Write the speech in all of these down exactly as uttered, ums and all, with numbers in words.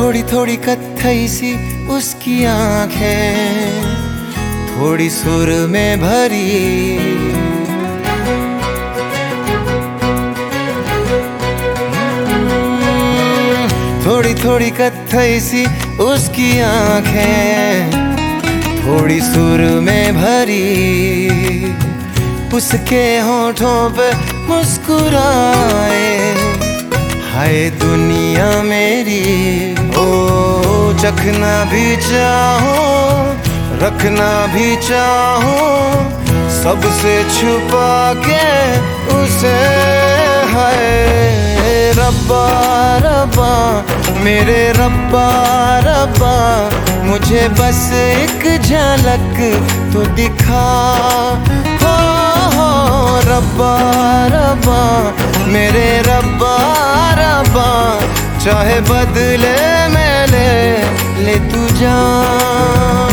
थोड़ी थोड़ी कत्थई सी उसकी आंखें, थोड़ी सुर में भरी। थोड़ी थोड़ी कत्थई सी उसकी आंखें, थोड़ी सुर में भरी। उसके होठों पे मुस्कुराए, हाय दुनिया मेरी। ओ चखना भी चाहो, रखना भी चाहो, सबसे छुपा के उसे। हाय रब्बा रब्बा मेरे रब्बा रब्बा, मुझे बस एक झलक तो दिखा। हो हो रब्बा रब्बा मेरे रब्बा रब्बा, चाहे बदले में ले ले तू जान।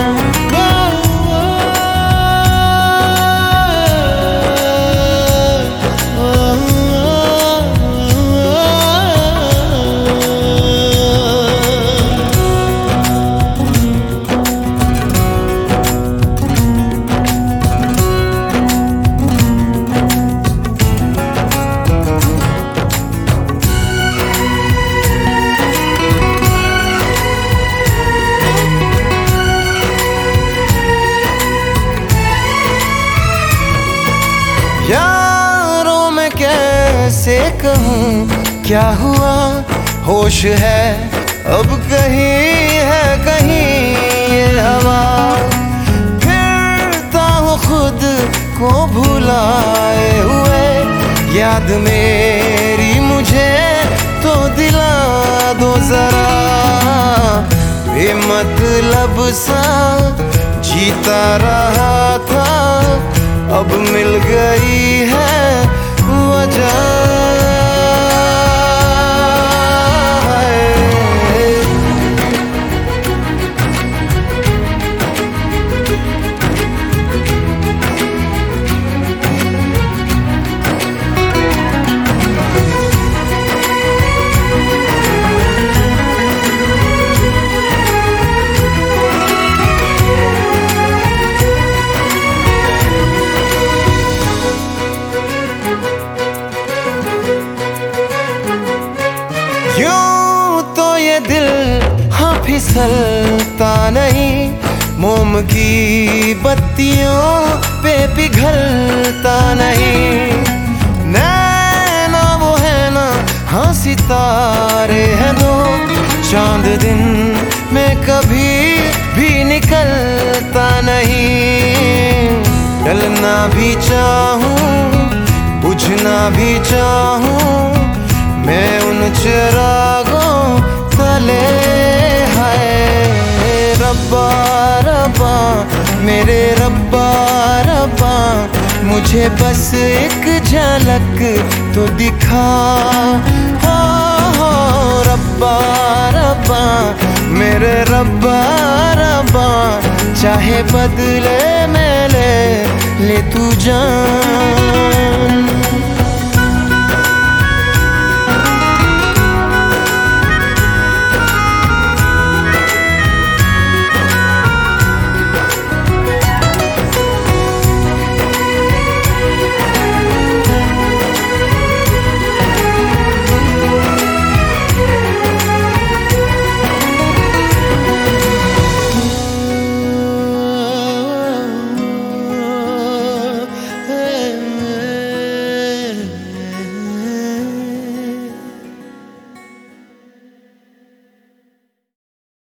यारों में कैसे कहूँ क्या हुआ, होश है अब कहीं है कहीं ये हवा। फिरता हूँ खुद को भुलाए हुए, याद मेरी मुझे तो दिला दो जरा। बेमतलब सा जीता रहा था, अब मिल गई है वजह। यूं तो ये दिल हाँ फिसलता नहीं, मोम की बत्तियों पे पिघलता नहीं। नैना वो है ना हाँ सितारे हैं दो, चांद दिन में कभी भी निकलता नहीं। डलना भी चाहूँ बुझना भी चाहूँ, मैं उन चिरागों तले। हाय रब्बा रब्बा मेरे रब्बा रब्बा, मुझे बस एक झलक तो दिखा। हो हो रब्बा रब्बा मेरे रब्बा रब्बा, चाहे बदले में ले ले तू जान।